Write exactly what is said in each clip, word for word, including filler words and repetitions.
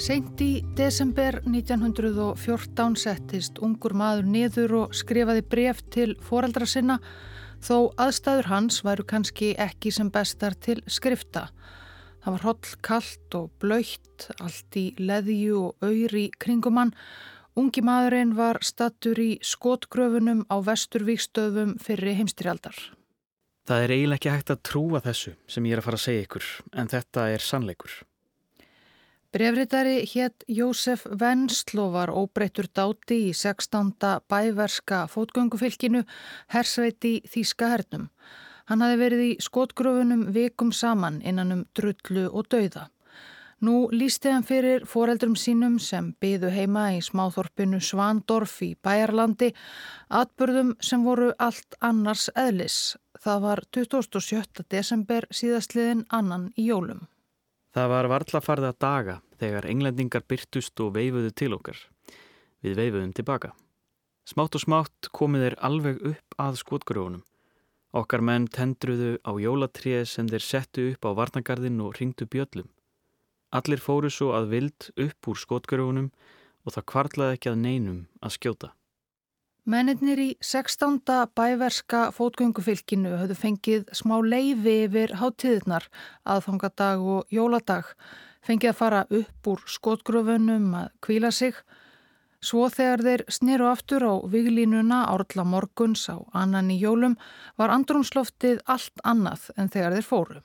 Seint í desember nítján hundruð og fjórtán settist ungur maður niður og skrifaði bréf til foreldra sinna, þó aðstæður hans væru kannski ekki sem bestar til skrifta. Það var hrollkalt og blautt, allt í leðju og aur í kringum hann. Ungi maðurinn var staddur í skotgröfunum á vesturvígstöðvum fyrri heimsstyrjaldar. Það er eiginlega ekki hægt að trúa þessu sem ég er að fara að segja ykkur, en þetta er sannleikur. Bréfritari hét Jósef Vensló var óbreyttur dáti í sextánda bæverska fótgöngufylkinu, hersveit í þýska hernum. Hann hafði verið í skotgröfunum vikum saman innan um drullu og dauða. Nú lýsti hann fyrir foreldrum sínum sem biðu heima í smáþorpinu Svandorf í Bæjarlandi, atburðum sem voru allt annars eðlis. Það var tuttugasta og sjötta desember síðastliðinn annan í jólum. Það var varla farið að daga þegar englendingar birtust og veifuðu til okkar. Við veifuðum tilbaka. Smátt og smátt komið þeir alveg upp að skotgröfunum. Okkar menn tendruðu á jólatréð sem þeir settu upp á varnargarðinn og hringdu bjöllum. Allir fóru svo að vild upp úr skotgröfunum og það hvarflaði ekki að neinum að skjóta. Mennirnir í sextánda bæverska fótgöngufylkinu höfðu fengið smá leyfi yfir hátíðirnar, aðfangadag og jóladag, fengið að fara upp úr skotgröfunum að hvíla sig. Svo þegar þeir sneru aftur á víglínuna árla morguns á annan í jólum var andrúmsloftið allt annað en þegar þeir fóru.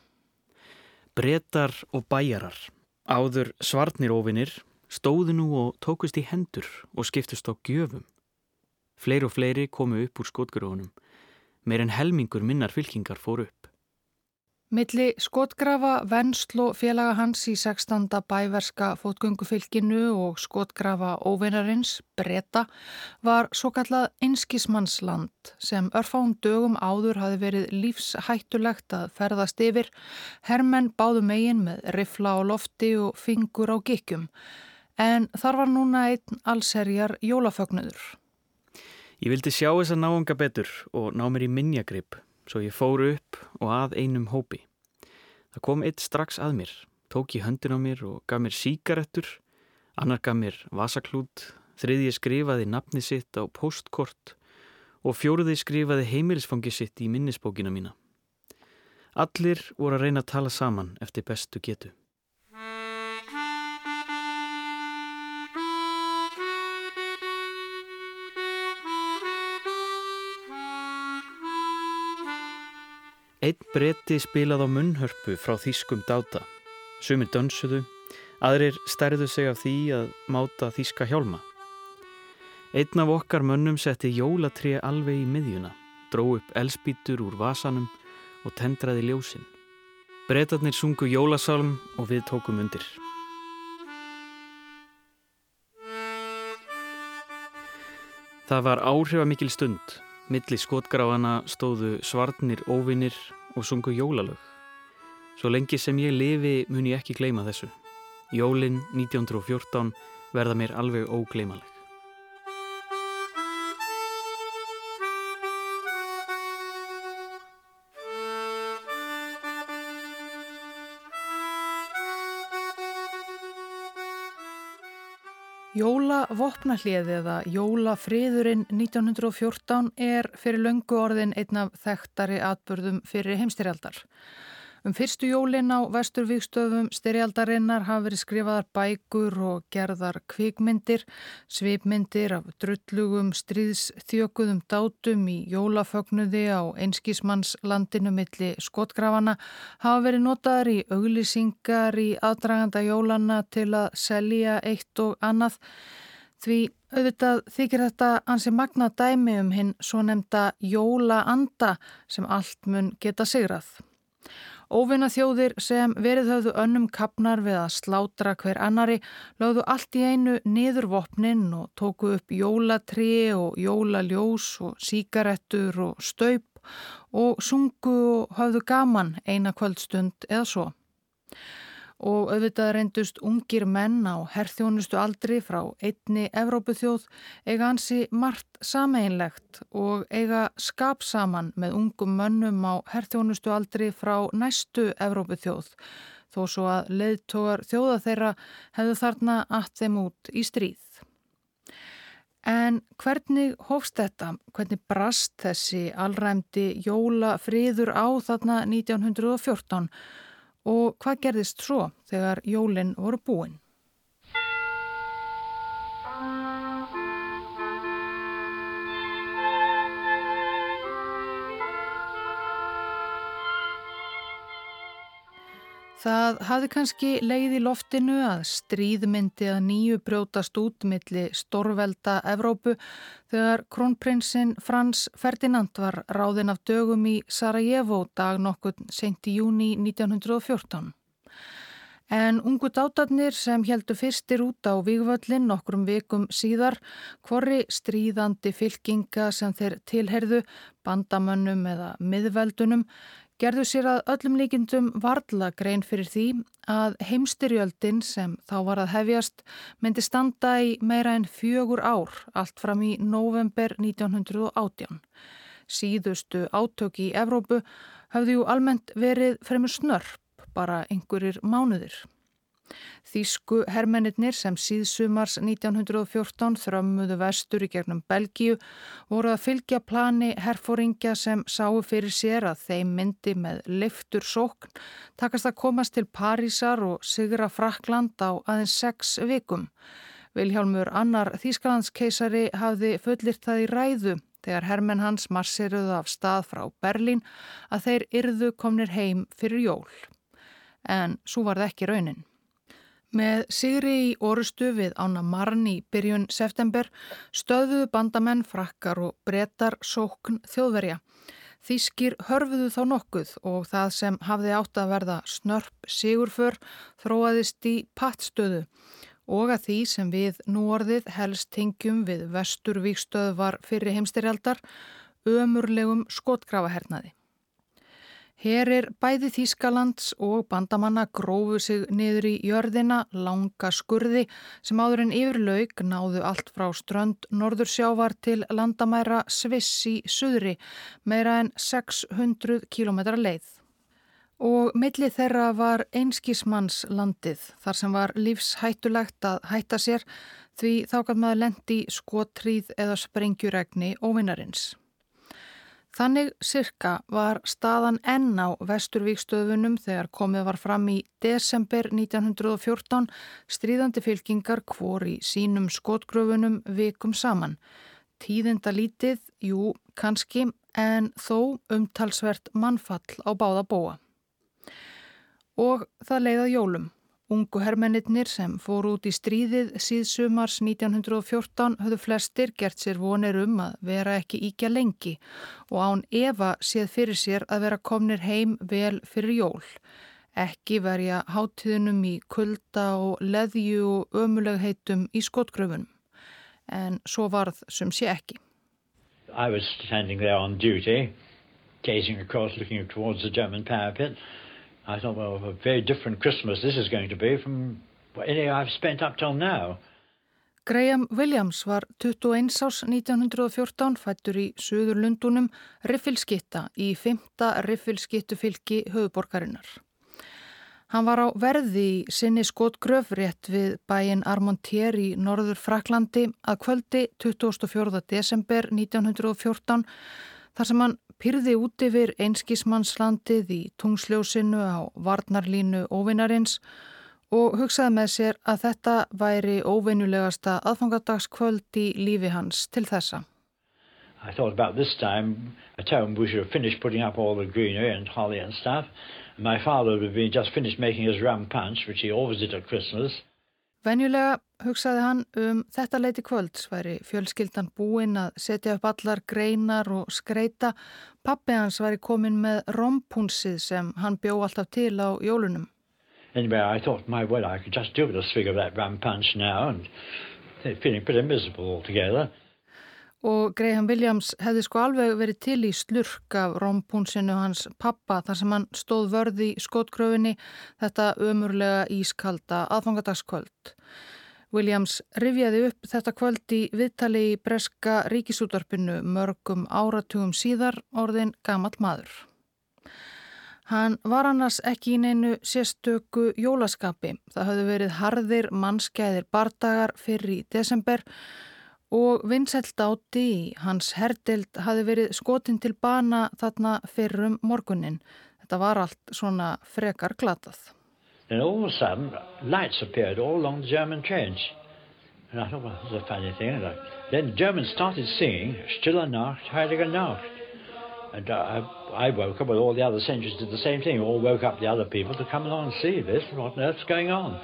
Bretar og bæjarar, áður svarnir óvinir, stóðu nú og tókust í hendur og skiptust á gjöfum. Fleiri og fleiri komu upp úr skotgröfunum. Meir en helmingur minnar fylkingar fór upp. Milli skotgrafa Vensló félaga hans í sextánda bæverska fótgöngufylkinu og skotgrafa óvinarins, Breta, var svokallað einskismannsland sem örfáum dögum áður hafði verið lífshættulegt að ferðast yfir. Hermenn báðu megin með riffla á lofti og fingur á gikkjum. En þar var núna einn allsherjar jólafögnuður. Ég vildi sjá þessa náunga betur og ná mér í minjagrip, svo ég fór upp og að einum hópi. Það kom einn strax að mér, tók í höndin á mér og gaf mér sígarettur, annar gaf mér vasaklút, þriðji skrifaði nafni sitt á póstkort og fjóruði skrifaði heimilisfangi sitt í minnisbókina mína. Allir voru að reyna að tala saman eftir bestu getu. Einn Breti spilaði á munnhörpu frá þýskum dáta. Sumir dönsuðu, aðrir stærðu sig af því að máta þýska hjálma. Einn af okkar mönnum setti jólatré alveg í miðjuna, dró upp eldspýtur úr vasanum og tendraði ljósin. Bretarnir sungu jólasálm og við tókum undir. Það var áhrifamikil stund. Milli skotgrafana stóðu svarnir óvinir og sungu jólalög. Svo lengi sem ég lifi mun ég ekki gleyma þessu. Jólin nítján hundruð og fjórtán verða mér alveg ógleymanleg. Jólavopnahléð eða jólafriðurinn nítján hundruð og fjórtán er fyrir löngu orðin einn af þekktari atburðum fyrir heimsstyrjaldar. Um fyrstu jólin á vesturvígstöðvum styrjaldarinnar hafa verið skrifaðar bækur og gerðar kvikmyndir, svipmyndir af drullugum stríðsþjökuðum dátum í jólafögnuði á einskismannslandinu milli skotgrafana hafa verið notaðar í auglýsingar í aðdraganda jólanna til að selja eitt og annað. Því auðvitað þykir þetta ansi magnað dæmi um hinn svonefnda jólaanda sem allt mun geta sigrað. Óvinaþjóðir sem verið höfðu önnum kafnar við að slátra hver annari lögðu allt í einu niður vopnin og tóku upp jólatré og jólaljós og sígarettur og staup og sungu og höfðu gaman eina kvöldstund eða svo. Og auðvitað reyndust ungir menn á herþjónustu aldri frá einni Evrópuþjóð eiga ansi margt sameiginlegt og eiga skapsaman með ungum mönnum á herþjónustu aldri frá næstu Evrópuþjóð þó svo að leiðtogar þjóða þeirra hefðu þarna att þeim út í stríð. En hvernig hófst þetta? Hvernig brast þessi alræmdi jólafriður á þarna nítján hundruð og fjórtán og hvað gerðist svo þegar jólin voru búin? Það hafði kannski legið í loftinu að stríð myndi að nýju brjótast út milli stórvelda Evrópu þegar krónprinsinn Frans Ferdinand var ráðinn af dögum í Sarajevo dag nokkurn seint í júní nítján hundruð og fjórtán. En ungu dátarnir sem héldu fyrstir út á vígvöllin nokkrum vikum síðar, hvorri stríðandi fylkinga sem þeir tilheyrðu, bandamönnum eða miðveldunum, gerðu sér að öllum líkindum varla grein fyrir því að heimstyrjöldin sem þá var að hefjast myndi standa í meira en fjögur ár allt fram í nóvember nítján hundruð og átján. Síðustu átök í Evrópu höfðu jú almennt verið fremur snörp, bara einhverjir mánuðir. Þýsku hermennirnir sem síðsumars nítján hundruð og fjórtán þrömmuðu vestur í gegnum Belgíu voru að fylgja plani herforingja sem sáu fyrir sér að þeim myndi með leiftur sókn takast að komast til Parísar og sigra Frakkland á aðeins sex vikum. Vilhjálmur annar Þýskalandskeisari hafði fullyrt það í ræðu þegar hermenn hans marseruðu af stað frá Berlín að þeir yrðu komnir heim fyrir jól. En svo var það ekki raunin. Með sigri í orustu við ána Marne í byrjun september stöðvuðu bandamenn, Frakkar og Bretar sókn Þjóðverja. Þýskir hörfuðu þá nokkuð og það sem hafði átt að verða snörp sigurför þróaðist í pattstöðu og að því sem við núorðið helst tengjum við vesturvígstöðvar fyrri heimstyrjaldar ömurlegum skotgrafahernaði. Herir bæði Þýskalands og bandamanna grófu sig niður í jörðina, langa skurði sem áður en yfirlauk náðu allt frá strönd Norðursjávar til landamæra Sviss í suðri, meira en sex hundruð kílómetra leið. Og milli þeirra var einskismanns landið, þar sem var lífshættulegt að hætta sér því þá gat maður lent í skothríð eða sprengjuregni óvinarins. Þannig sirka var staðan enn á vesturvígstöðvunum þegar komið var fram í desember nítján hundruð og fjórtán stríðandi fylkingar hvor í sínum skotgröfunum vikum saman. Tíðinda lítið, jú, kannski, en þó umtalsvert mannfall á báða bóa. Og það leið að jólum. Ungu hermennirnir sem fóru út í stríðið síðsumars nítján hundruð og fjórtán höfðu flestir gert sér vonir um að vera ekki ýkja lengi og án efa séð fyrir sér að vera komnir heim vel fyrir jól. Ekki verja hátíðunum í kulda og leðju og ömulegheitum í skotgröfunum. En svo varð sem sé ekki. I was standing there on duty, gazing across, looking towards the German parapet. I thought, well, a very different Christmas this is going to be from any I've spent up till now. Graham Williams var tuttugu og eins árs nítján hundruð og fjórtán, fæddur í Suðurlundunum, riffilskytta í fimmta riffilskyttufylki höfuðborgarinnar. Hann var á verði í sinni skotgröf rétt við bæinn Armentières í norður Frakklandi að kvöldi tuttugasta og fjórða desember nítján hundruð og fjórtán þar sem hann pírði út yfir einskismannslandið í tungsljósinu á varnarlínu óvinarins og hugsaði með sér að þetta væri óvenjulegasta aðfangadagskvöld í lífi hans til þessa. I thought about this time, at home we should have finished putting up all the greenery and holly and stuff. And my father would have been just finished making his rum punch, which he always did at Christmas. Venjulega, hugsaði hann, um þetta leiti kvölds væri fjölskyldan búin að setja upp allar greinar og skreita. Pabbi hans væri komin með rompúnsið sem hann bjó alltaf til á jólunum. Anyway, I thought, my word, I could just do with a swig of that rum punch now and feeling pretty miserable altogether. Og Graham Williams hefði sko alveg verið til í slurk af rompúnsinu hans pappa þar sem hann stóð vörð í skotgröfinni þetta ömurlega ískalda aðfangadagskvöld. Williams rifjaði upp þetta kvöld í viðtali í breska ríkisútvarpinu mörgum áratugum síðar orðin gamall maður. Hann var annars ekki í neinu sérstöku jólaskapi. Það höfðu verið harðir mannskæðir bardagar fyrir í desember og Vincent Doughty í hans herdeild hafði verið skotin til bana þarna fyrir um morgunin. Þetta var allt svona frekar glatað. Then all of a sudden, lights appeared all along the German trench. And I thought, well, this is a funny thing. Then the Germans started singing, Stille Nacht, Heilige Nacht. And uh, I woke up, well, all the other sentries did the same thing, all woke up the other people to come along and see this, what on earth's going on.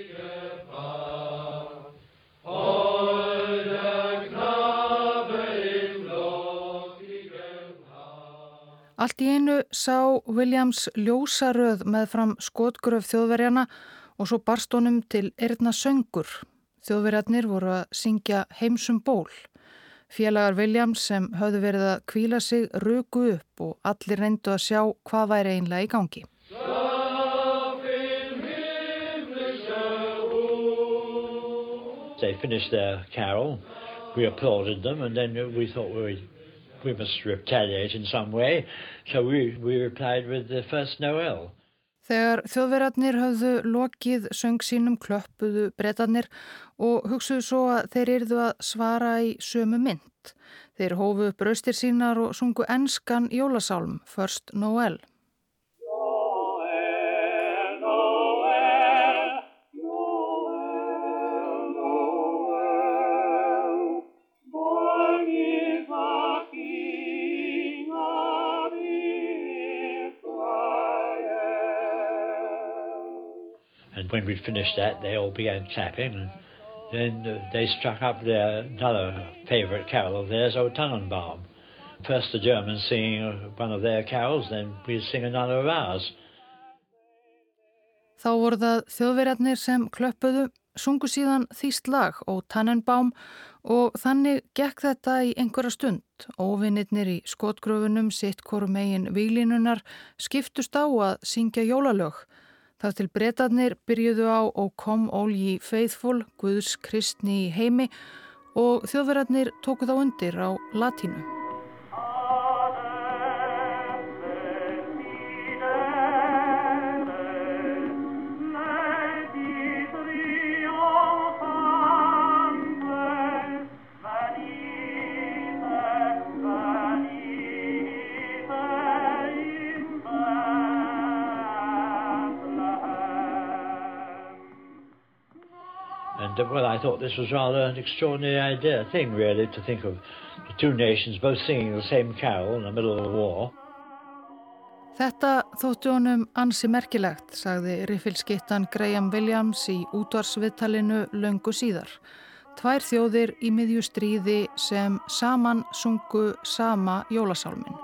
Allt í einu sá Williams ljósaröð meðfram skotgröf Þjóðverjana og svo barst honum til eyrna söngur. Þjóðverjarnir voru að syngja Heimsum ból. Félagar Williams sem höfðu verið að hvíla sig ruku upp og allir reyndu að sjá hvað væri eiginlega í gangi. They finished their carol, we applauded them, and then we thought we, we must retaliate in some way, so we, we replied with the first Noel. Þegar Þjóðverjarnir höfðu lokið söng sínum klöppuðu Bretarnir og hugsuðu svo að þeir yrðu að svara í sömu mynt. Þeir hófu braustir sínar og sungu enskan jólasálm, First Noel. And when we'd finished that, they all began clapping, and then uh, they struck up their another favourite carol of theirs, O Tannenbaum. First the Germans singing one of their carols, then we'd sing another of ours. Þá voru það Þjóðverjarnir sem klöppuðu, sungu síðan þýskt lag, O Tannenbaum, og þannig gekk þetta í einhverja stund. Óvinirnir í skotgröfunum sitt hvoru megin víglínunar skiptust á að syngja jólalög. Þar til Bretarnir byrjuðu á O Come All Ye Faithful, Guðs kristni í heimi, og Þjóðverjarnir tóku þá undir á latínu. Well, I thought this was rather an extraordinary idea, thing really, to think of the two nations both singing the same carol in the middle of a war. Þetta þótti honum ansi merkilegt, sagði riffilskyttan Graham Williams í útvarpsviðtalinu löngu síðar. Tvær þjóðir í miðju stríði sem saman sungu sama jólasálminn.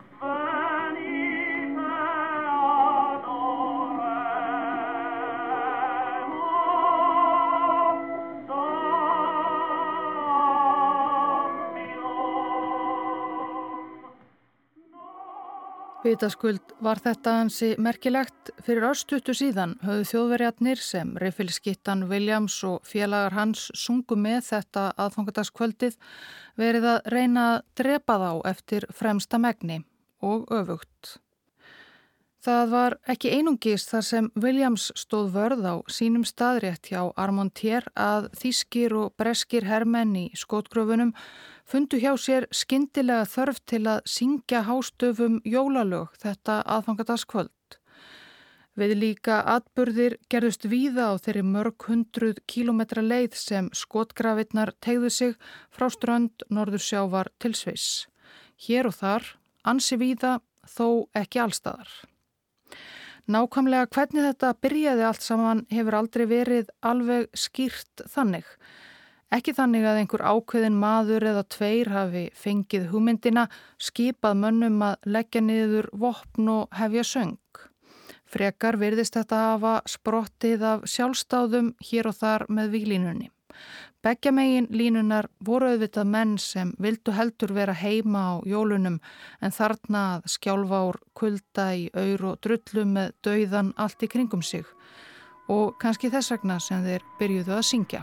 Vitaskuld var þetta ansi merkilegt. Fyrir örstuttu síðan höfðu Þjóðverjarnir sem riffilskyttan Williams og félagar hans sungu með þetta aðfangadagskvöldið verið að reyna að drepa þá eftir fremsta megni og öfugt. Það var ekki einungis þar sem Williams stóð vörð á sínum staðrétt hjá Armentières að þýskir og breskir hermenn í skotgröfunum fundu hjá sér skyndilega þörf til að syngja hástöfum jólalög þetta aðfangadagskvöld. Við líka atburðir gerðust víða á þeirri mörg hundruð kílómetra leið sem skotgrafirnar teygðu sig frá strönd Norðursjávar til Sviss. Hér og þar, ansi víða, þó ekki allstaðar. Nákvæmlega hvernig þetta byrjaði allt saman hefur aldrei verið alveg skýrt þannig. Ekki þannig að einhver ákveðin maður eða tveir hafi fengið hugmyndina, skipað mönnum að leggja niður vopn og hefja söng. Frekar virðist þetta hafa sprottið af sjálfstáðum hér og þar með víglínunni. Beggja megin línunar voru auðvitað menn sem vildu heldur vera heima á jólunum en þarna að skjálfa úr kulda í aur og drullu með dauðan allt í kringum sig og kannski þess vegna sem þeir byrjuðu að syngja.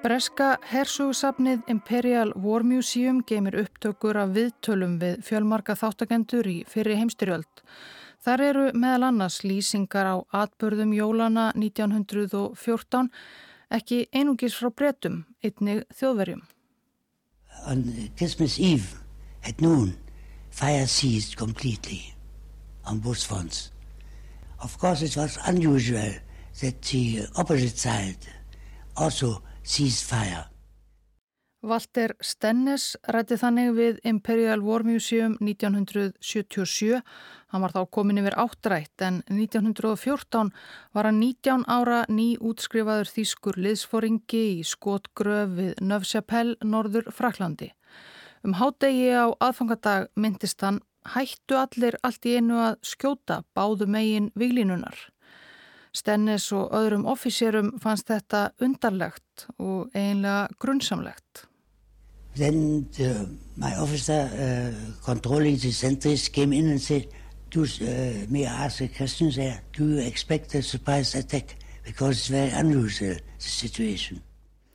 Breska hersögusafnið Imperial War Museum geymir upptökur af viðtölum við fjölmarga þáttakendur í fyrri heimstyrjöld. Þar eru meðal annars lýsingar á atburðum jólana nítján hundruð og fjórtán, ekki einungis frá Bretum, einnig Þjóðverjum. On Christmas Eve at noon, fire ceased completely on both fronts. Of course, it was unusual that the opposite side also ceased fire. Walter Stennes ræddi þannig við Imperial War Museum nítján hundruð sjötíu og sjö. Hann var þá komin yfir áttrætt en nítján hundruð og fjórtán var hann nítján ára nýútskrifaður þýskur liðsforingi í skotgröf við Neuf-Chapelle, norður Frakklandi. Um hádegi á aðfangadag myndist hann hættu allir allt í einu að skjóta báðu megin víglínunar. Stennes og öðrum offíserum fannst þetta undarlegt og eiginlega grunnsamlegt. Then the, my officer uh, controlling the sentries came in and said, do, uh, may I ask a question there? Do you expect a surprise attack? Because it's very unusual, the situation.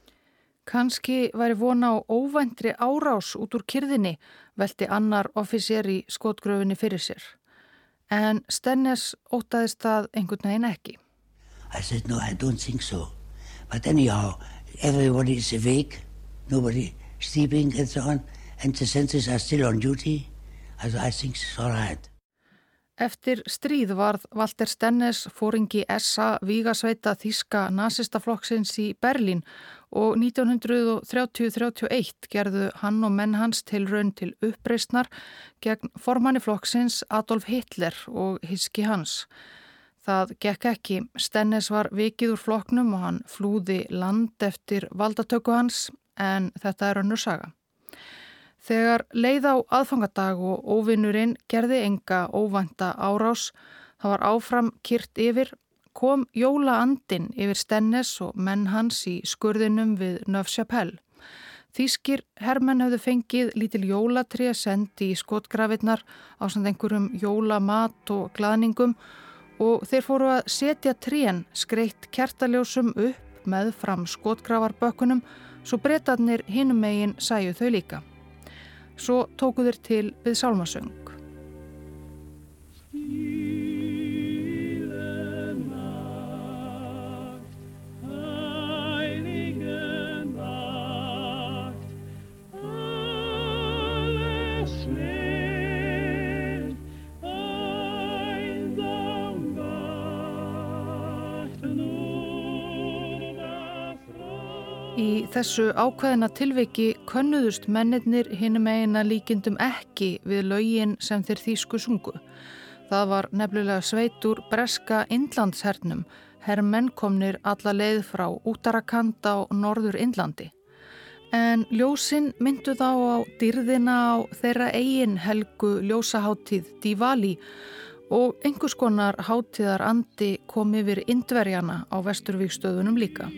Kanski væri vona á óvæntri árás út úr kyrðinni, velti annar offíser í skotgröfinni fyrir sér. En Stennes óttaðist það einhvern veginn ekki. I said, no, I don't think so. But anyhow, everybody is awake, nobody sleeping and so on, and the sentries are still on duty. Also I think it's all right. Eftir stríð varð Walter Stennes foringi S A vígasveita þýska nasistaflokksins í Berlín og nítján hundruð þrjátíu til þrjátíu og eitt gerðu hann og menn hans tilraun til uppreisnar gegn formanni flokksins Adolf Hitler og hyski hans. Það gekk ekki. Stennes var vikið úr flokknum og hann flúði land eftir valdatöku hans, en þetta er önnur saga. Þegar leið á aðfangadag og óvinnurinn gerði enga óvænta árás, það var áfram kyrrt yfir, kom jólaandinn yfir Stennes og menn hans í skurðinum við Neuf-Chapelle. Þýskir hermenn höfðu fengið lítil jólatré sendi í skotgrafirnar ásamt einhverjum jólamat og glaðningum og þeir fóru að setja trén skreytt kertaljósum upp með fram skotgrafarbökkunum svo Bretarnir hinum megin sæju þau líka. Svo tóku þeir til við sálmasöng. Í þessu ákveðina tilviki könnuðust mennirnir hinum megin að líkindum ekki við lögin sem þeir þýsku sungu. Það var nefnilega sveit úr breska Indlandshernum, hermenn komnir alla leið frá Uttarakhand á norður Indlandi. En ljósin myndu þá á dýrðina á þeirra eigin helgu ljósaháttíð Diwali og einhvers konar hátíðar andi kom yfir Indverjana á Vesturvígstöðunum líka.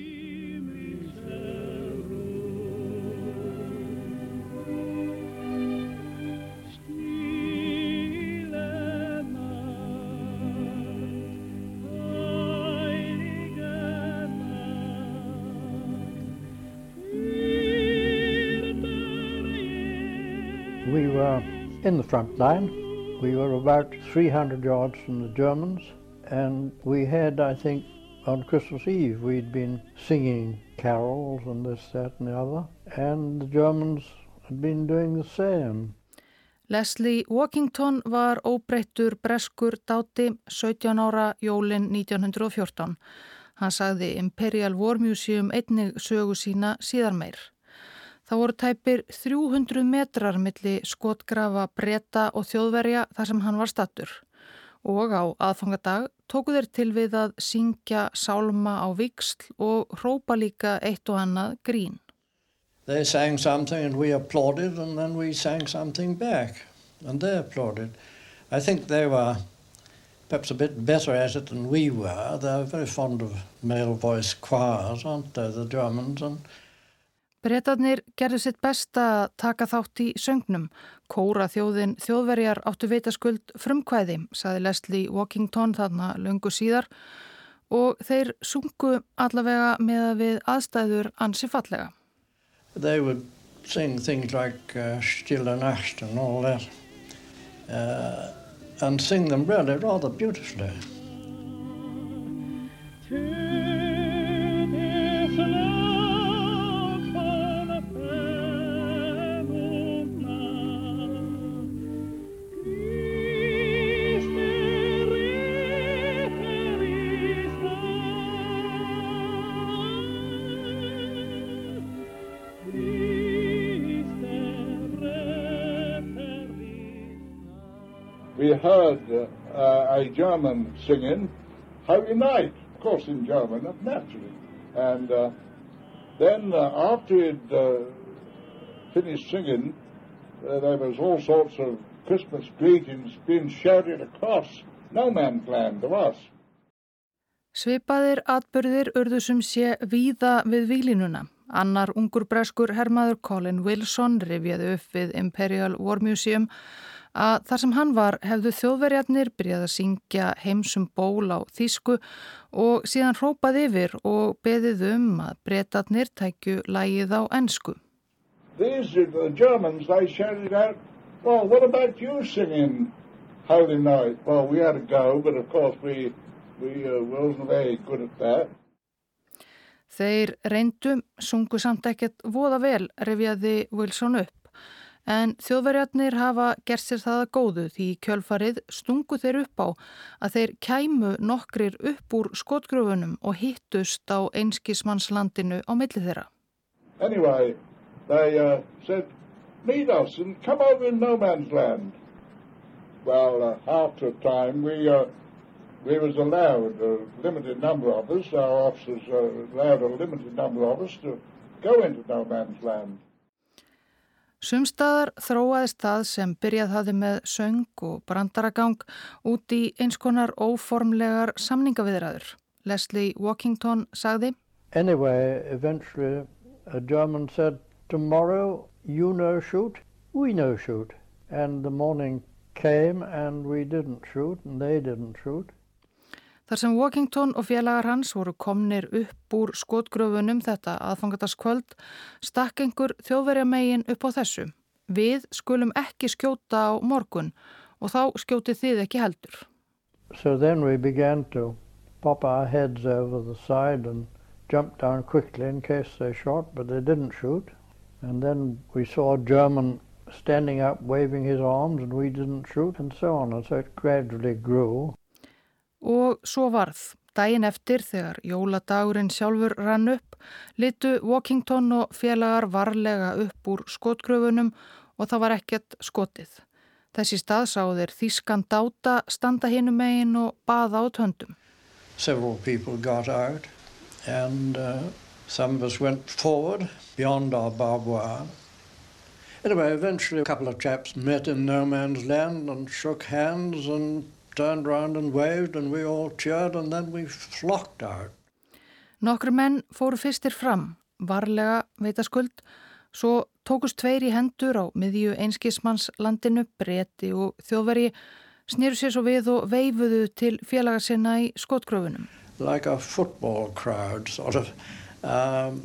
We were in the front line. We were about three hundred yards from the Germans, and we had, I think, on Christmas Eve, we'd been singing carols and this, that and the other, and the Germans had been doing the same. Leslie Walkington var óbreyttur breskur dáti sautján ára jólin nítján hundruð og fjórtán. Hann sagði Imperial War Museum einnig sögu sína síðar meir. Það voru tæpir þrjú hundruð metrar milli skotgrafa Breta og Þjóðverja þar sem hann var stattur. Og á aðfangadag tóku þeir til við að syngja sálma á víxl og hrópa líka eitt og annað grín. They sang something and we applauded and then we sang something back and they applauded. I think they were perhaps a bit better at it than we were. They're very fond of male voice choirs, aren't they, the Germans? And Bretarnir gerðu sitt besta að taka þátt í söngnum. Kóra þjóðin Þjóðverjar áttu vitaskuld frumkvæði, sagði Leslie Walkington þarna löngu síðar. og þeir sungu allavega með við aðstæður ansi fallega. They would sing things like uh, Stille Nacht and all that, uh, and sing them really rather beautifully. We heard uh, a German singing Holy Night, of course in German, naturally. And uh, then uh, after he'd uh, finished singing, uh, there was all sorts of Christmas greetings being shouted across no man's land to us. Svipaðir atburðir urðu sem sé víða við víglínuna. Annar ungur breskur hermaður Colin Wilson rifjaði upp við Imperial War Museum að þar sem hann var hefðu Þjóðverjarnir byrjað að syngja Heimsum ból á þýsku og síðan hrópað yfir og beðið um að Bretarnir tækju lagið á ensku. These are the Germans, they shouted out, well, what about you singing Holy Night? Well, we had a go, but of course we, we uh, wasn't very good at that. Þeir reyndu, sungu samt ekkert voða vel, rifjaði Wilson upp. En Þjóðverjarnir hafa gert sér það að góðu því kjölfarið stungu þeir upp á að þeir kæmu nokkrir upp úr skotgröfunum og hittust á einskismannslandinu á milli þeirra. Anyway, they uh, said, meet us and come over in no man's land. Well, uh, after a time we, uh, we was allowed a limited number of us, our officers uh, allowed a limited number of us to go into no man's land. Sumstaðar þróaðist það sem byrjað hafði með söng og brandaragang út í eins konar óformlegar samningaviðræður. Leslie Walkington sagði: Anyway, eventually a German said, tomorrow you no shoot, we no shoot. And the morning came and we didn't shoot and they didn't shoot. Þar sem Walkington og félagar hans voru komnir upp úr skotgröfunum þetta aðfangadagskvöld, stakk einhver Þjóðverjamegin upp á þessu. Við skulum ekki skjóta á morgun og þá skjótið þið ekki heldur. So then we began to pop our heads over the side and jump down quickly in case they shot, but they didn't shoot. And then we saw a German standing up waving his arms and we didn't shoot and so on, and so it gradually grew. Og svo varð. Daginn eftir þegar jóladagurinn sjálfur rann upp, litu Walkington og félagar varlega upp úr skotgröfunum og það var ekkert skotið. Þessi stað sáu þeir þýskan dáta standa hinum megin og baða á höndum. Several people got out and uh, some of us went forward beyond our barbed wire. Anyway, eventually a couple of chaps met in no man's land and shook hands and turned round and waved and we all cheered and then we flocked out. Nokkru menn fóru fyrstir fram, varlega veitaskuld, svo tókust tveir í hendur á miðju einskismannslandinu, Breti og Þjóðverji, snéru sér svo við og veifuðu til félaga sinna í skotgröfunum. Like a football crowd, sort of, um,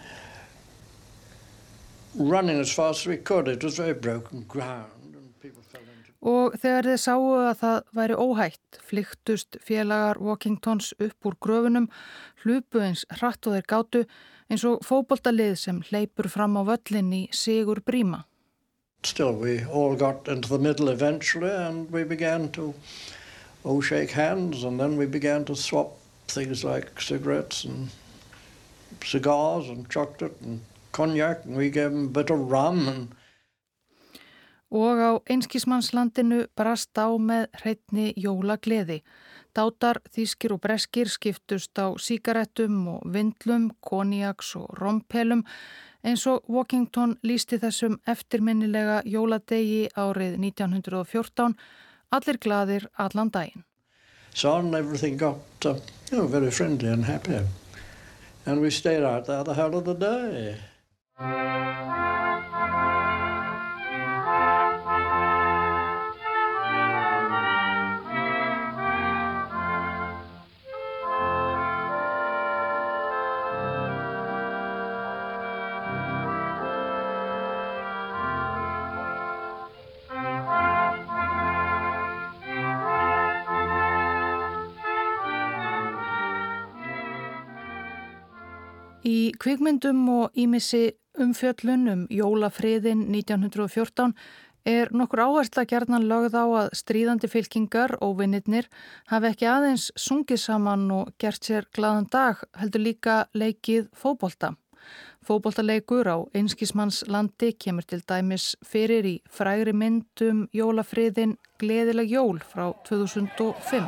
running as fast as we could. It was very broken ground. Og þegar þeir sáu að það væri óhætt, flykktust félagar Walkingtons upp úr gröfunum, hlupu eins hratt og þeir gátu, eins og fótboltalið sem hleypur fram á völlin í sigur bríma. Still, we all got into the middle eventually and we began to oh, shake hands and then we began to swap things like cigarettes and cigars and chocolate and cognac and we gave them a bit of rum and Og á einskismannslandinu brast á með hreinni jólagleði. Dátar, þýskir og breskir skiptust á sígarettum og vindlum, koníaks og rompelum eins og Walkington lýsti þessum eftirminnilega jóladegi árið nítján hundrað og fjórtán, allir glaðir allan daginn. So on everything got uh, you know, very friendly and happy. And we stayed out there the whole of the day. Í kvikmyndum og ýmissi umfjöllun um jólafriðin nítján hundrað og fjórtán er nokkur áhersla gjarnan lögð á að stríðandi fylkingar, óvinirnir, hafi ekki aðeins sungið saman og gert sér glaðan dag, heldur líka leikið fótbolta. Fótboltaleikur á einskismannslandi kemur til dæmis fyrir í frægri mynd um jólafriðin Gleðileg jól frá tvö þúsund og fimm.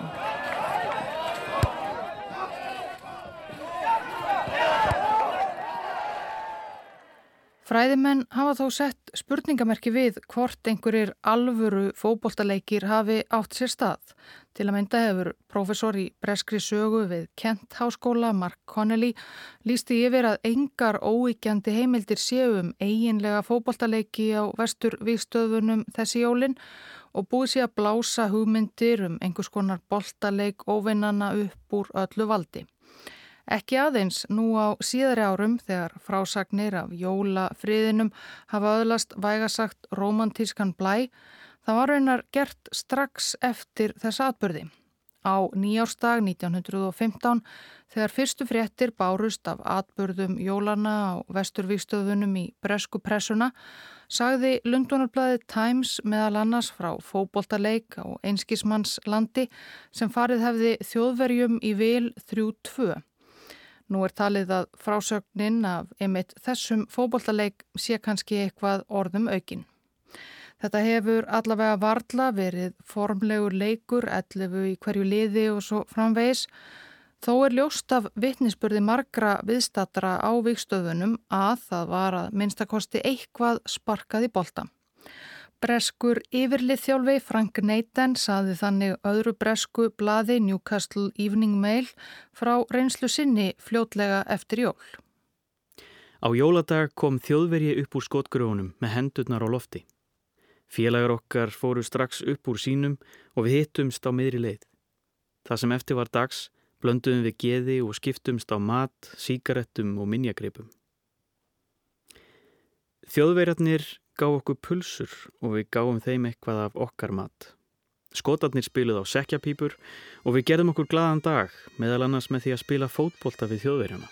Fræðimenn hafa þó sett spurningamerki við hvort einhverjir alvöru fótboltaleikir hafi átt sér stað. Til að mynda hefur prófessor í breskri sögu við Kent Háskóla, Mark Connelly, lýsti yfir að engar óyggjandi heimildir séu um eiginlega fótboltaleiki á vesturvígstöðvunum þessi jólin og búið sé að blása hugmyndir um einhvers konar boltaleik óvinnanna upp úr öllu valdi. Ekki aðeins nú á síðari árum þegar frásagnir af jólafriðinum hafa öðlast vægasagt rómantískan blæ, það var raunar gert strax eftir þessa atburði. Á nýársdag nítján hundrað og fimmtán, þegar fyrstu fréttir bárust af atburðum jólanna á vesturvígstöðvunum í bresku pressuna, sagði Lundúnarblaðið Times meðal annars frá fótboltaleik á einskismannslandi sem farið hefði Þjóðverjum í vil þrjú tvö. Nú er talið að frásögnin af einmitt þessum fótboltaleik sé kannski eitthvað orðum aukin. Þetta hefur allavega varla verið formlegur leikur, ellefu í hverju liði og svo framvegis. Þó er ljóst af vitnisburði margra viðstaddra á vígstöðunum að það var að minnstakosti eitthvað sparkað í bolta. Breskur yfirliðþjálfi Frank Nathan saði þannig öðru bresku blaði Newcastle Evening Mail frá reynslu sinni fljótlega eftir jól. Á jóladag kom Þjóðverji upp úr skotgröfunum með hendurnar á lofti. Félagar okkar fóru strax upp úr sínum og við hittumst á miðri leið. Það sem eftir var dags blönduðum við geði og skiptumst á mat, sígarettum og minjagripum. Þjóðverjarnir gá okkur pulsur og við gáum þeim eitthvað af okkar mat. Skotarnir spiluð á sekkjapípur og við gerðum okkur glaðan dag, meðal annars með því að spila fótbolta við Þjóðverjana.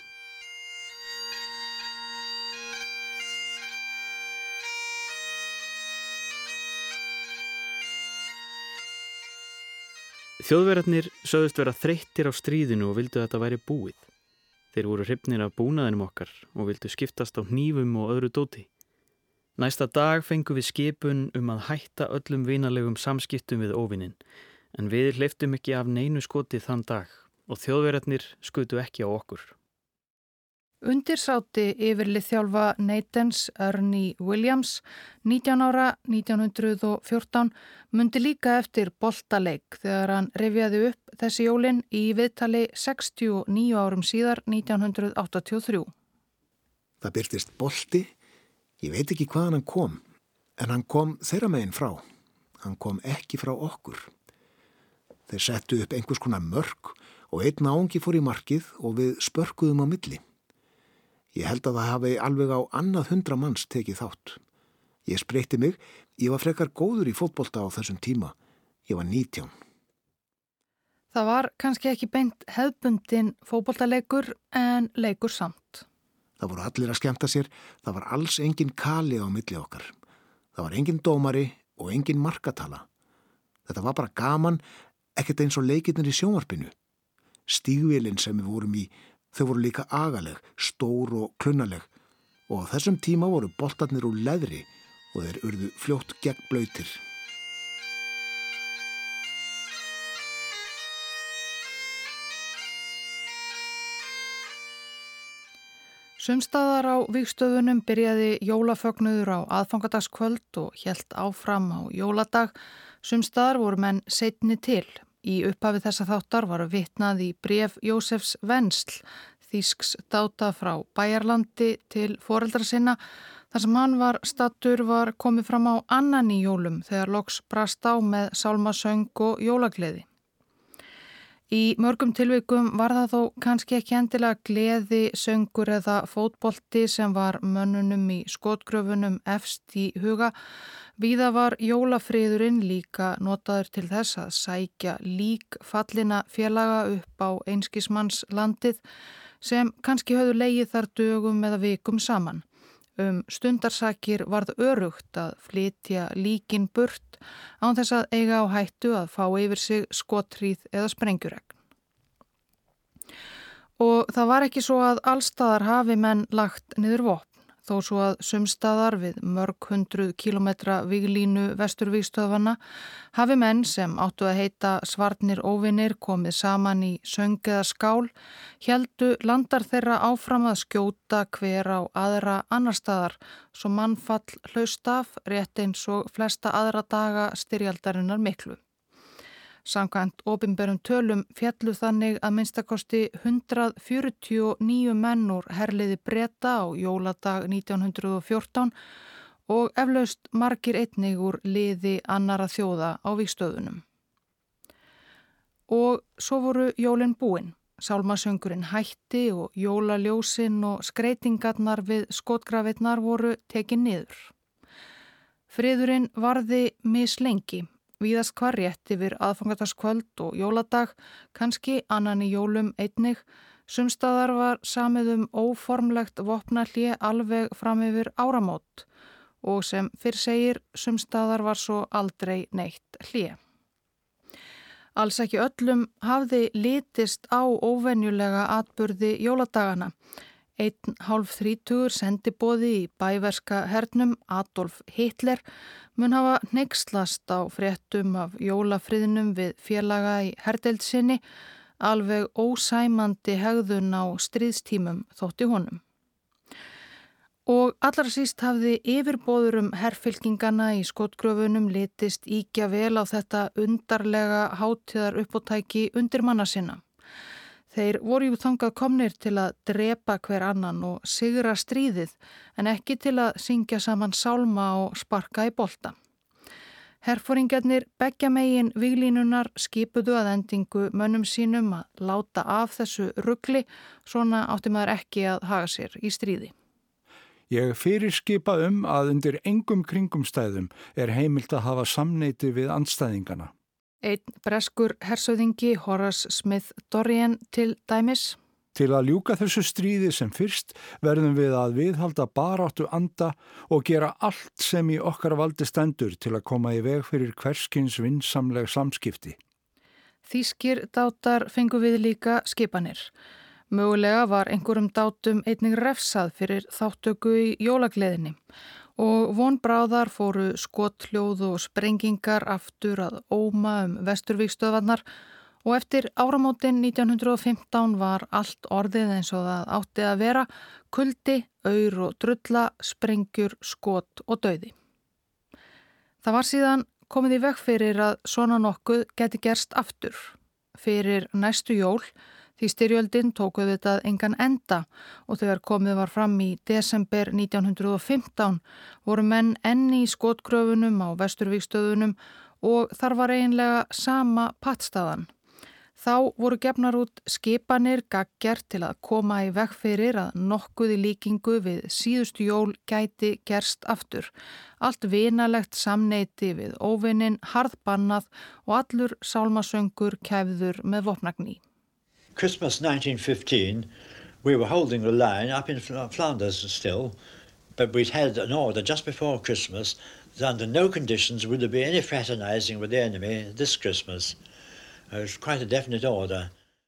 Þjóðverjarnir sögðust vera þreyttir á stríðinu og vildu að þetta væri búið. Þeir voru hrifnir af búnaðinum okkar og vildu skiptast á hnífum og öðru dóti. Næsta dag fengum við skipun um að hætta öllum vinalegum samskiptum við óvinnin, en við hleyptum ekki af neinu skoti þann dag og Þjóðverjarnir skutu ekki á okkur. Undirsáti yfirliðþjálfa Nathans Ernie Williams, nítján ára nítján hundrað og fjórtán, mundi líka eftir boltaleik þegar hann rifjaði upp þessi jólin í viðtali sextíu og níu árum síðar nítján hundrað áttatíu og þrjú. Það birtist bolti. Ég veit ekki hvaðan hann kom, en hann kom þeirra megin frá. Hann kom ekki frá okkur. Þeir settu upp einhvers konar mörk og einn náungi fór í markið og við spörkuðum á milli. Ég held að það hafi alveg á annað hundra manns tekið þátt. Ég spreytti mig, ég var frekar góður í fótbolta á þessum tíma. Ég var nítján. Það var kannski ekki beint hefðbundin fótboltaleikur en leikur samt. Það voru allir að skemmta sér, það var alls engin kali á milli okkar. Það var engin dómari og engin markatala. Þetta var bara gaman, ekkert eins og leikirnir í sjónvarpinu. Stígvélin sem við vorum í, þau voru líka agaleg, stór og klunnaleg og á þessum tíma voru boltarnir úr leðri og þeir urðu fljótt gegn blautir. Sumstaðar á vígstöðunum byrjaði jólafögnuður á aðfangadagskvöld og hélt áfram á jóladag. Sumstaðar voru menn seinni til. Í upphafi þessa þáttar var vitnað í bréf Jósefs Vensl, þýsks dáta frá Bæjarlandi til foreldra sinna. Þar sem hann var stattur var komið fram á annan í jólum þegar loks brast á með sálmasöng og jólagleði. Í mörgum tilvikum var það þó kannski ekki endilega gleði, söngur eða fótbolti sem var mönnunum í skotgröfunum efst í huga. Víða var jólafriðurinn líka notaður til þess að sækja lík fallina félaga upp á einskismannslandið sem kannski höfðu legið þar dögum eða vikum saman. Um stundarsakir varð örugt að flytja líkin burt án þess að eiga á hættu að fá yfir sig skothríð eða sprengjuregn. Og það var ekki svo að allstaðar hafi menn lagt niður vopn, þó svo að sumstaðar við mörg hundruð kílómetra víglínu vesturvígstöðvanna hafi menn sem áttu að heita svarnir óvinir komið saman í söng eða skál, héldu landar þeirra áfram að skjóta hver á aðra annar staðar, svo mannfall hlaust af rétt eins og flesta aðra daga styrjaldarinnar miklu. Samkvæmt opinberum tölum fjallu þannig að minnstakosti hundrað fjörutíu og níu menn úr herliði Breta á jóladag nítján hundruð og fjórtán og eflaust margir einnig úr liði annara þjóða á vígstöðunum. Og svo voru jólin búin. Sálmasöngurinn hætti og jólaljósin og skreitingarnar við skotgrafirnar voru tekin niður. Friðurinn varði mislengi. Víðast hvar rétt yfir aðfangadagskvöld og jóladag, kannski annan í jólum einnig, sumstaðar var samið um óformlegt vopnahlé alveg fram yfir áramót og sem fyrr segir sumstaðar var svo aldrei neitt hlé. Alls ekki öllum hafði litist á óvenjulega atburði jóladagana. Einn hálf þrítugur sendiboði í bæverska hernum Adolf Hitler mun hafa hneykslast á fréttum af jólafriðnum við félaga í herdeild sinni, alveg ósæmandi hegðun á stríðstímum þótti honum. Og allra síst hafði yfirboðurum herfylkingana í skotgröfunum litist íkja vel á þetta undarlega hátíðar uppátæki undirmanna sinna. Þeir voru jú þangað komnir til að drepa hver annan og sigra stríðið en ekki til að syngja saman sálma og sparka í bolta. Herforingjarnir beggja megin víglínunar skipuðu að endingu mönnum sínum að láta af þessu rugli, svona átti maður ekki að haga sér í stríði. Ég fyrirskipa um að undir engum kringumstæðum er heimilt að hafa samneyti við andstæðingana. Einn breskur hersöðingi Horace Smith Dorrien til dæmis. Til að ljúka þessu stríði sem fyrst verðum við að viðhalda baráttu anda og gera allt sem í okkar valdi stendur til að koma í veg fyrir hverskins vinsamleg samskipti. Þýskir dátar fengu við líka skipanir. Mögulega var einhverjum dátum einnig refsað fyrir þáttöku í jólagleðinni. Og vonbráðar fóru skothljóð og sprengingar aftur að óma um vesturvígstöðvarnar og eftir áramótin nítján hundruð og fimmtán var allt orðið eins og það átti að vera kuldi, aur og drulla, sprengjur, skot og dauði. Það var síðan komið í veg fyrir að svona nokkuð geti gerst aftur. Fyrir næstu jól, því styrjöldin tók auðvitað engan enda og þegar komið var fram í desember nítján hundruð og fimmtán voru menn enn í skotgröfunum á vesturvígstöðunum og þar var eiginlega sama pattstaðan. Þá voru gefnar út skipanir gaggjart til að koma í veg fyrir að nokkuð í líkingu við síðustu jól gæti gerst aftur. Allt vinalegt samneyti við óvinnin, harðbannað og allur sálmasöngur kæfður með vopnagni. Christmas nineteen fifteen, we were holding the line up in Flanders still, but we'd had an order just before Christmas that under no conditions would there be any fraternizing with the enemy this Christmas. It was quite a definite order.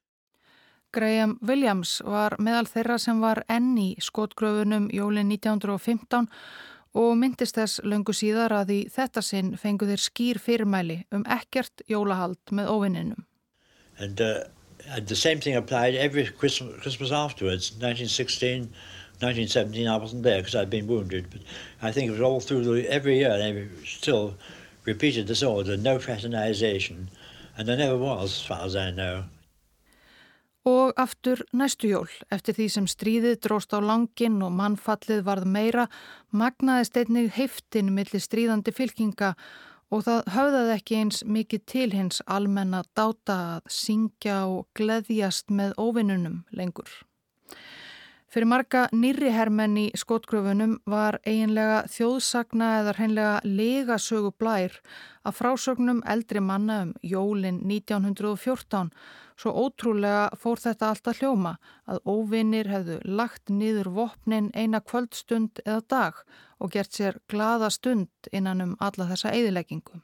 Graham Williams var meðal þeirra sem var enn í skotgröfunum jólin nítján hundruð og fimmtán og myndist þess löngu síðar að í þetta sinn fengu þeir skýr fyrirmæli um ekkert jólahald með óvinninum. And uh, And the same thing applied every Christmas, Christmas afterwards, nineteen sixteen, nineteen seventeen, I wasn't there because I'd been wounded, but I think it was all through the, every year they still repeated this order, no fraternization, and there never was, as far as I know. Og aftur næstu jól, eftir því sem stríðið dróst á langinn og mannfallið varð meira, magnaðist einnig heiftin milli stríðandi fylkinga og það höfðaði ekki eins mikið til hins almenna dáta að syngja og gleðjast með óvinnunum lengur. Fyrir marga nýrri hermenn í skotgröfunum var eiginlega þjóðsagna eða hreinlega legasögu blær af frásögnum eldri manna um jólin nítján hundruð og fjórtán. Svo ótrúlega fór þetta alltaf hljóma að óvinir hefðu lagt niður vopnin eina kvöldstund eða dag og gert sér glaða stund innan um alla þessa eyðileggingu.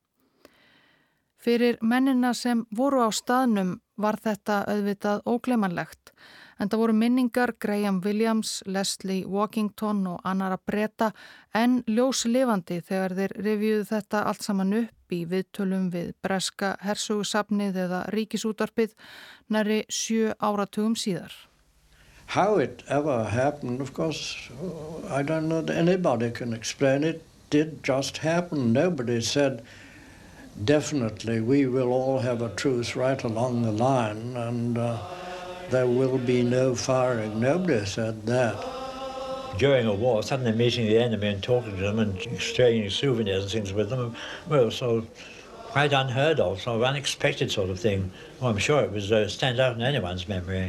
Fyrir mennina sem voru á staðnum var þetta auðvitað ógleymanlegt, en það voru minningar Graham Williams, Leslie Walkington og annara Breta en ljóslifandi þegar þeir rifjuðu þetta allt saman upp í viðtölum við breska hersögusafnið eða ríkisútvarpið nærri sjö áratugum síðar. How it ever happened, of course, I don't know that anybody can explain it. It did just happen. Nobody said, definitely, we will all have a truce right along the line and uh, there will be no firing. Nobody said that. During a war, suddenly meeting the enemy and talking to them and exchanging souvenirs and things with them, well, so quite unheard of, so unexpected sort of thing. Well, I'm sure it was uh, stand out in anyone's memory.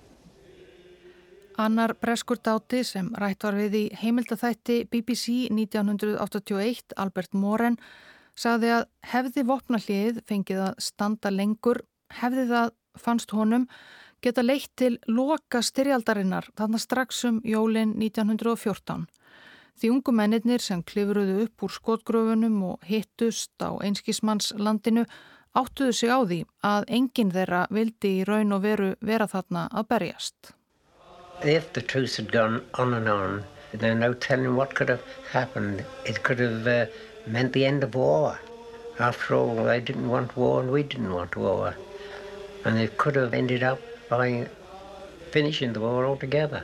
Annar breskur dáti sem rætt var við í heimildaþætti B B C nítján hundruð áttatíu og eitt, Albert Moren, sagði að hefði vopnahlið fengið að standa lengur, hefði það, fannst honum, geta leitt til loka styrjaldarinnar þarna strax um jólin nítján hundruð og fjórtán. Því ungu mennirnir sem klifruðu upp úr skotgröfunum og hittust á einskismannslandinu áttuðu sig á því að enginn þeirra vildi í raun og veru vera þarna að berjast. If the truce had gone on and on, there's no telling what could have happened. It could have uh, meant the end of war. After all, they didn't want war and we didn't want war. And it could have ended up by finishing the war altogether.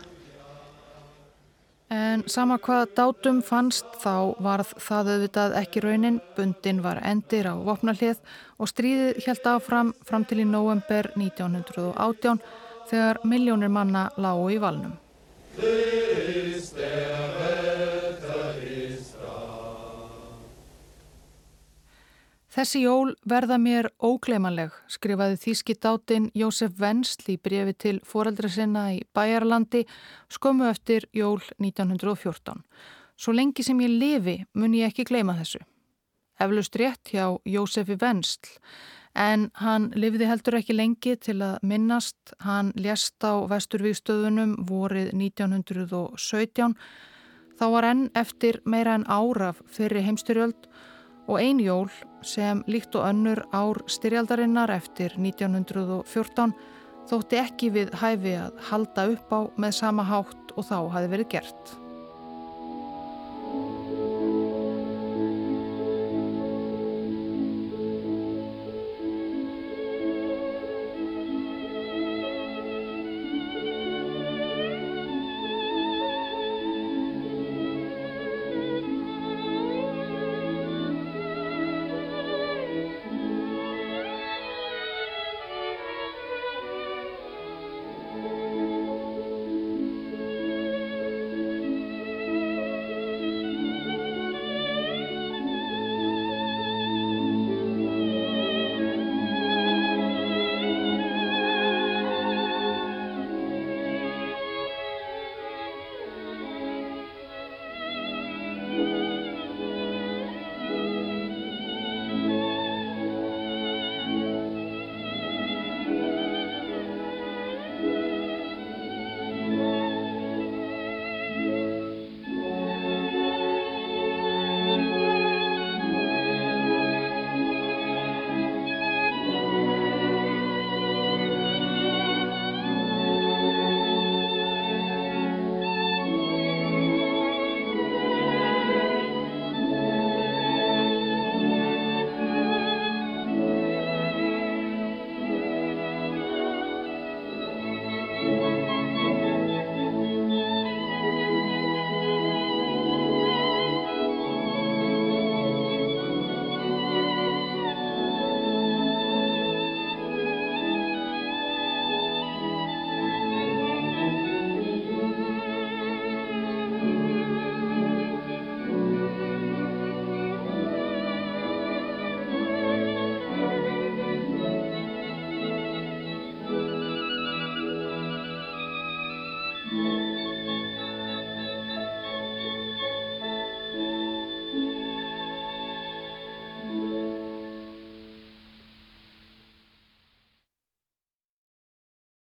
En sama hvað dátum fannst þá varð það auðvitað ekki raunin, bundin var endir á vopnahlið og stríðið hélt áfram fram til í nóvember nítján hundruð og átján þegar milljónir manna lágu í valnum. Þessi jól verða mér ógleymanleg, skrifaði þýski dátinn Jósef Wenzel í bréfi til foreldra sinna í Bæjaralandi skömmu eftir jól nítján hundruð og fjórtán. Svo lengi sem ég lifi mun ég ekki gleyma þessu. Eflaust rétt hjá Jósefi Wenzel, en hann lifði heldur ekki lengi til að minnast. Hann lést á Vesturvígstöðunum vorið nítján hundruð og sautján. Þá var enn eftir meira en ár af fyrri heimstyrjöld og ein jól sem líkt og önnur ár styrjaldarinnar eftir nítján hundruð og fjórtán þótti ekki við hæfi að halda upp á með sama hátt og þá hafi verið gert.